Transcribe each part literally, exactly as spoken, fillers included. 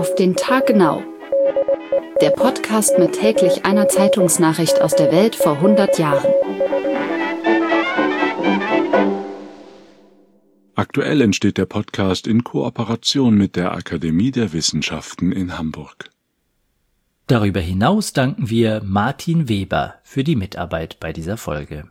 Auf den Tag genau. Der Podcast mit täglich einer Zeitungsnachricht aus der Welt vor hundert Jahren. Aktuell entsteht der Podcast in Kooperation mit der Akademie der Wissenschaften in Hamburg. Darüber hinaus danken wir Martin Weber für die Mitarbeit bei dieser Folge.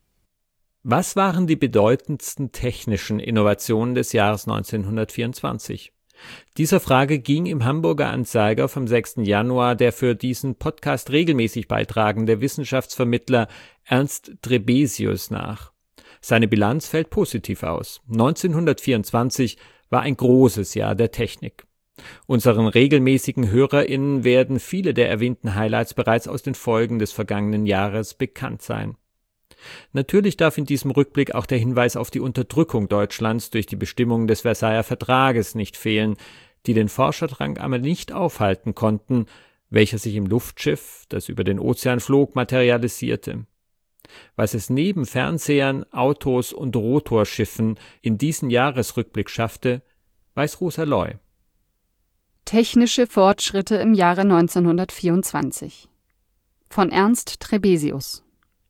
Was waren die bedeutendsten technischen Innovationen des Jahres neunzehnhundertvierundzwanzig? Dieser Frage ging im Hamburger Anzeiger vom sechsten Januar der für diesen Podcast regelmäßig beitragende Wissenschaftsvermittler Ernst Trebesius nach. Seine Bilanz fällt positiv aus. neunzehnhundertvierundzwanzig war ein großes Jahr der Technik. Unseren regelmäßigen HörerInnen werden viele der erwähnten Highlights bereits aus den Folgen des vergangenen Jahres bekannt sein. Natürlich darf in diesem Rückblick auch der Hinweis auf die Unterdrückung Deutschlands durch die Bestimmungen des Versailler Vertrages nicht fehlen, die den Forscherdrang aber nicht aufhalten konnten, welcher sich im Luftschiff, das über den Ozean flog, materialisierte. Was es neben Fernsehern, Autos und Rotorschiffen in diesen Jahresrückblick schaffte, weiß Rosa Loy. Technische Fortschritte im Jahre neunzehnhundertvierundzwanzig von Ernst Trebesius.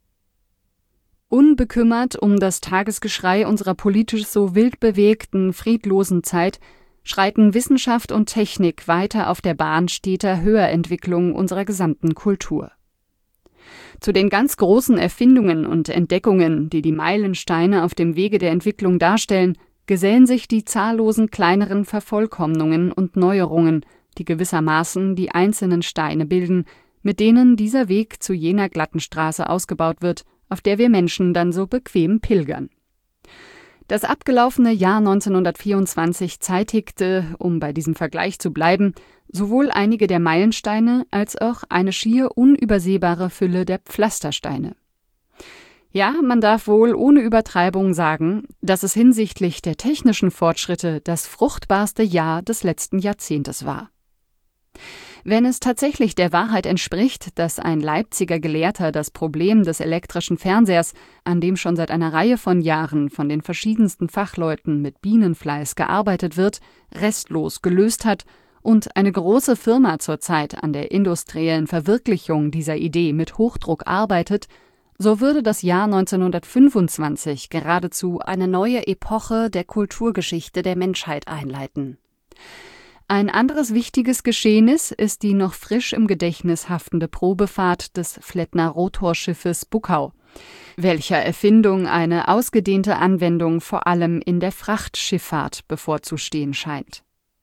Unbekümmert um das Tagesgeschrei unserer politisch so wild bewegten, friedlosen Zeit schreiten Wissenschaft und Technik weiter auf der Bahn steter Höherentwicklung unserer gesamten Kultur. Zu den ganz großen Erfindungen und Entdeckungen, die die Meilensteine auf dem Wege der Entwicklung darstellen, gesellen sich die zahllosen kleineren Vervollkommnungen und Neuerungen, die gewissermaßen die einzelnen Steine bilden, mit denen dieser Weg zu jener glatten Straße ausgebaut wird, auf der wir Menschen dann so bequem pilgern. Das abgelaufene Jahr neunzehnhundertvierundzwanzig zeitigte, um bei diesem Vergleich zu bleiben, sowohl einige der Meilensteine als auch eine schier unübersehbare Fülle der Pflastersteine. Ja, man darf wohl ohne Übertreibung sagen, dass es hinsichtlich der technischen Fortschritte das fruchtbarste Jahr des letzten Jahrzehntes war. Wenn es tatsächlich der Wahrheit entspricht, dass ein Leipziger Gelehrter das Problem des elektrischen Fernsehers, an dem schon seit einer Reihe von Jahren von den verschiedensten Fachleuten mit Bienenfleiß gearbeitet wird, restlos gelöst hat und eine große Firma zurzeit an der industriellen Verwirklichung dieser Idee mit Hochdruck arbeitet, so würde das Jahr neunzehnhundertfünfundzwanzig geradezu eine neue Epoche der Kulturgeschichte der Menschheit einleiten. Ein anderes wichtiges Geschehnis ist die noch frisch im Gedächtnis haftende Probefahrt des Flettner Rotorschiffes Buckau, welcher Erfindung eine ausgedehnte Anwendung vor allem in der Frachtschifffahrt bevorzustehen scheint.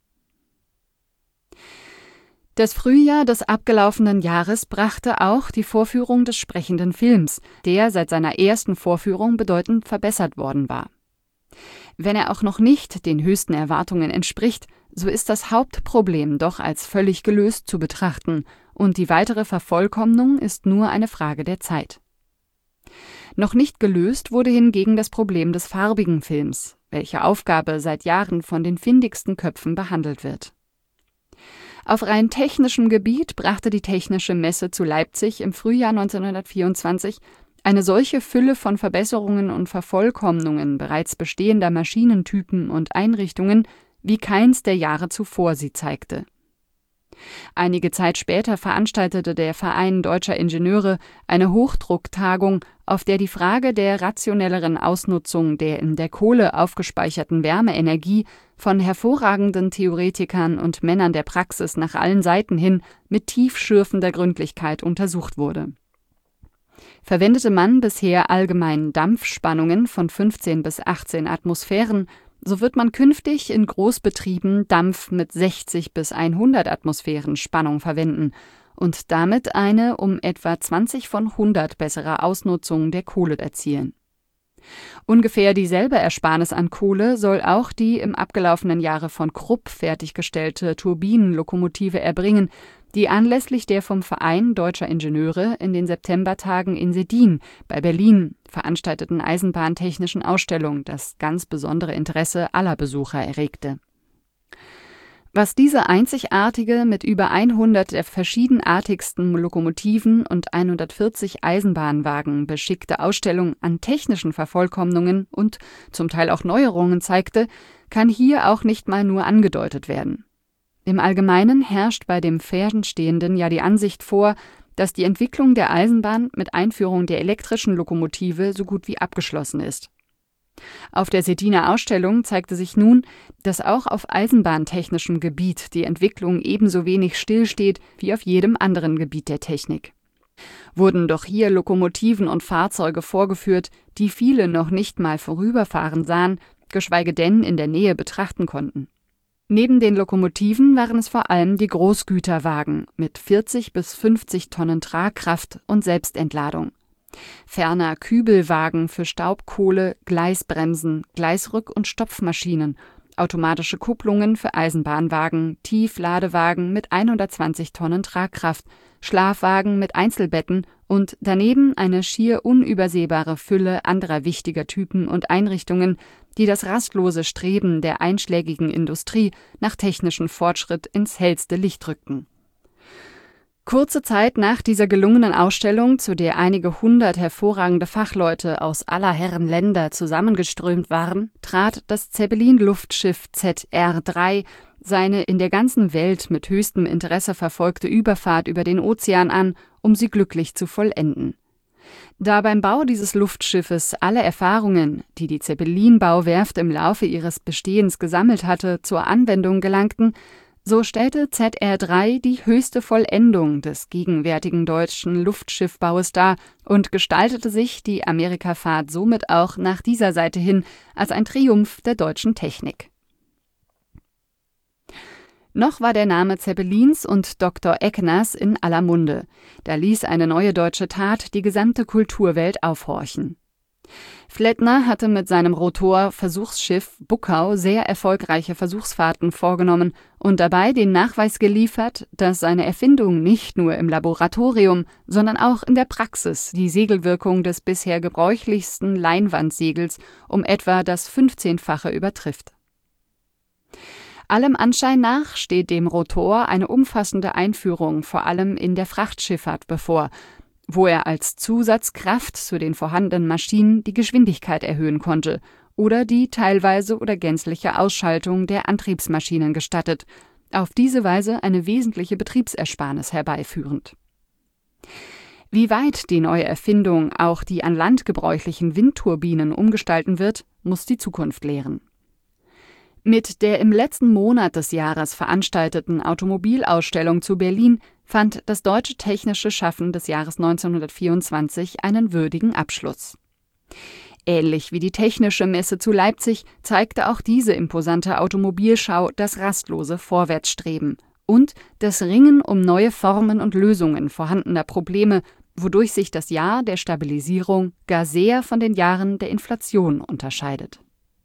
Das Frühjahr des abgelaufenen Jahres brachte auch die Vorführung des sprechenden Films, der seit seiner ersten Vorführung bedeutend verbessert worden war. Wenn er auch noch nicht den höchsten Erwartungen entspricht, so ist das Hauptproblem doch als völlig gelöst zu betrachten und die weitere Vervollkommnung ist nur eine Frage der Zeit. Noch nicht gelöst wurde hingegen das Problem des farbigen Films, welche Aufgabe seit Jahren von den findigsten Köpfen behandelt wird. Auf rein technischem Gebiet brachte die Technische Messe zu Leipzig im Frühjahr neunzehnhundertvierundzwanzig eine solche Fülle von Verbesserungen und Vervollkommnungen bereits bestehender Maschinentypen und Einrichtungen, wie keins der Jahre zuvor sie zeigte. Einige Zeit später veranstaltete der Verein Deutscher Ingenieure eine Hochdrucktagung, auf der die Frage der rationelleren Ausnutzung der in der Kohle aufgespeicherten Wärmeenergie von hervorragenden Theoretikern und Männern der Praxis nach allen Seiten hin mit tiefschürfender Gründlichkeit untersucht wurde. Verwendete man bisher allgemein Dampfspannungen von fünfzehn bis achtzehn Atmosphären, so wird man künftig in Großbetrieben Dampf mit sechzig bis hundert Atmosphären Spannung verwenden und damit eine um etwa zwanzig von hundert bessere Ausnutzung der Kohle erzielen. Ungefähr dieselbe Ersparnis an Kohle soll auch die im abgelaufenen Jahre von Krupp fertiggestellte Turbinenlokomotive erbringen, die anlässlich der vom Verein Deutscher Ingenieure in den Septembertagen in Sedin bei Berlin veranstalteten eisenbahntechnischen Ausstellung das ganz besondere Interesse aller Besucher erregte. Was diese einzigartige, mit über hundert der verschiedenartigsten Lokomotiven und hundertvierzig Eisenbahnwagen beschickte Ausstellung an technischen Vervollkommnungen und zum Teil auch Neuerungen zeigte, kann hier auch nicht mal nur angedeutet werden. Im Allgemeinen herrscht bei dem Fernstehenden ja die Ansicht vor, dass die Entwicklung der Eisenbahn mit Einführung der elektrischen Lokomotive so gut wie abgeschlossen ist. Auf der Seddiner Ausstellung zeigte sich nun, dass auch auf eisenbahntechnischem Gebiet die Entwicklung ebenso wenig stillsteht wie auf jedem anderen Gebiet der Technik. Wurden doch hier Lokomotiven und Fahrzeuge vorgeführt, die viele noch nicht mal vorüberfahren sahen, geschweige denn in der Nähe betrachten konnten. Neben den Lokomotiven waren es vor allem die Großgüterwagen mit vierzig bis fünfzig Tonnen Tragkraft und Selbstentladung. Ferner Kübelwagen für Staubkohle, Gleisbremsen, Gleisrück- und Stopfmaschinen, automatische Kupplungen für Eisenbahnwagen, Tiefladewagen mit hundertzwanzig Tonnen Tragkraft, Schlafwagen mit Einzelbetten und daneben eine schier unübersehbare Fülle anderer wichtiger Typen und Einrichtungen, die das rastlose Streben der einschlägigen Industrie nach technischem Fortschritt ins hellste Licht rückten. Kurze Zeit nach dieser gelungenen Ausstellung, zu der einige hundert hervorragende Fachleute aus aller Herren Länder zusammengeströmt waren, trat das Zeppelin-Luftschiff Z R drei seine in der ganzen Welt mit höchstem Interesse verfolgte Überfahrt über den Ozean an, um sie glücklich zu vollenden. Da beim Bau dieses Luftschiffes alle Erfahrungen, die die Zeppelin-Bauwerft im Laufe ihres Bestehens gesammelt hatte, zur Anwendung gelangten, so stellte Z R drei die höchste Vollendung des gegenwärtigen deutschen Luftschiffbaues dar und gestaltete sich die Amerikafahrt somit auch nach dieser Seite hin als ein Triumph der deutschen Technik. Noch war der Name Zeppelins und Doktor Eckners in aller Munde. Da ließ eine neue deutsche Tat die gesamte Kulturwelt aufhorchen. Flettner hatte mit seinem Rotor-Versuchsschiff Buckau sehr erfolgreiche Versuchsfahrten vorgenommen und dabei den Nachweis geliefert, dass seine Erfindung nicht nur im Laboratorium, sondern auch in der Praxis die Segelwirkung des bisher gebräuchlichsten Leinwandsegels um etwa das fünfzehnfache übertrifft. Allem Anschein nach steht dem Rotor eine umfassende Einführung vor allem in der Frachtschifffahrt bevor, wo er als Zusatzkraft zu den vorhandenen Maschinen die Geschwindigkeit erhöhen konnte oder die teilweise oder gänzliche Ausschaltung der Antriebsmaschinen gestattet, auf diese Weise eine wesentliche Betriebsersparnis herbeiführend. Wie weit die neue Erfindung auch die an Land gebräuchlichen Windturbinen umgestalten wird, muss die Zukunft lehren. Mit der im letzten Monat des Jahres veranstalteten Automobilausstellung zu Berlin fand das deutsche technische Schaffen des Jahres neunzehnhundertvierundzwanzig einen würdigen Abschluss. Ähnlich wie die Technische Messe zu Leipzig zeigte auch diese imposante Automobilschau das rastlose Vorwärtsstreben und das Ringen um neue Formen und Lösungen vorhandener Probleme, wodurch sich das Jahr der Stabilisierung gar sehr von den Jahren der Inflation unterscheidet.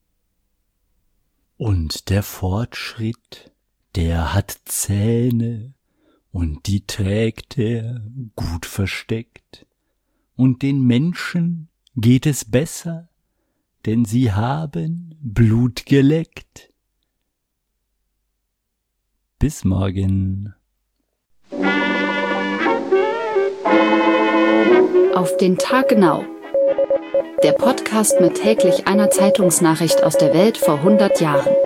Und der Fortschritt, der hat Zähne, und die trägt er gut versteckt. Und den Menschen geht es besser, denn sie haben Blut geleckt. Bis morgen. Auf den Tag genau. Der Podcast mit täglich einer Zeitungsnachricht aus der Welt vor hundert Jahren.